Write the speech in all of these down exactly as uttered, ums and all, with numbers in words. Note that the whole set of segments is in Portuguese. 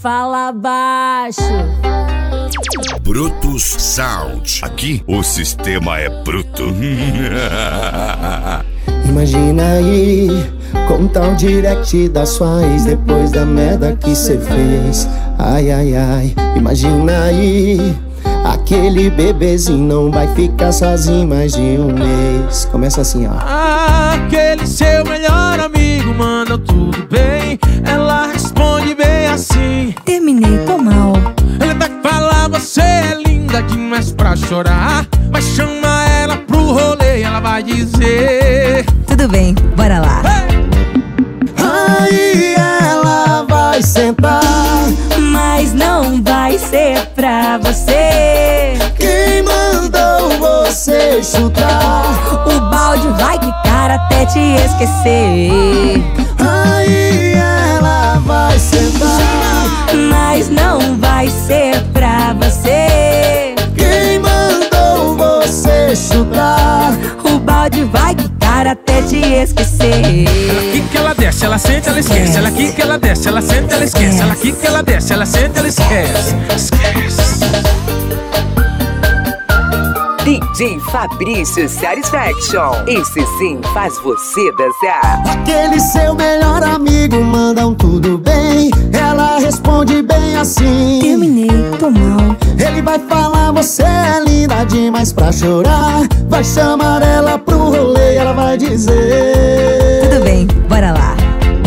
fala baixo. Brutus Sound. Aqui o sistema é bruto. Imagina aí, contar o direct da sua ex depois da merda que cê fez. Ai, ai, ai, imagina aí, aquele bebezinho não vai ficar sozinho mais de um mês. Começa assim, ó. Aquele seu melhor amigo manda tudo bem, ela responde bem assim: terminei, tô mal. Ele vai falar, você é linda demais pra chorar, mas chama ela pro rolê e ela vai dizer: tudo bem, bora lá. Hey! Aí ela vai sentar, mas não vai ser pra você. Quem mandou você chutar? O balde vai quicar até te esquecer. Aí ela vai sentar, mas não vai ser pra você. Quem mandou você chutar? O balde vai quicar até te esquecer. Ela quica, ela desce, ela senta, ela esquece. Ela quica, ela desce, ela senta, ela esquece. Ela quica, ela desce, ela senta, ela esquece. Esquece. D J Fabrício Satisfaction. Esse sim faz você dançar. Aquele seu melhor amigo manda um tudo bem, ela responde bem assim: terminei, tô mal. Ele vai falar, você é linda demais pra chorar, vai chamar ela pro rolê e ela vai dizer: tudo bem, bora lá.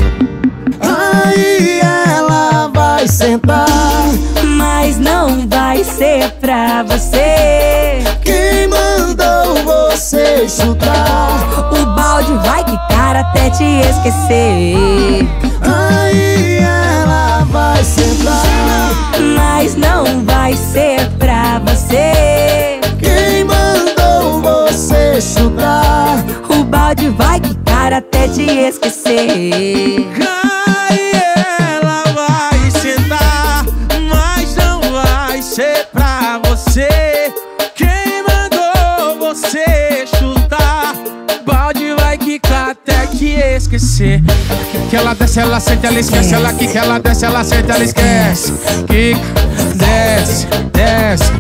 Aí ela vai sentar, mas não vai ser pra você. Quem mandou você chutar? O balde vai quicar até te esquecer. Aí ela vai sentar, mas não vai ser pra você. Quem mandou você chutar? O balde vai quicar até te esquecer. Aí ela vai sentar, mas não vai ser pra você. Quem mandou você chutar? O balde vai quicar até te esquecer. Que ela desce, ela senta, ela esquece. Ela quica, ela desce, ela senta, ela esquece. Quica, desce, desce,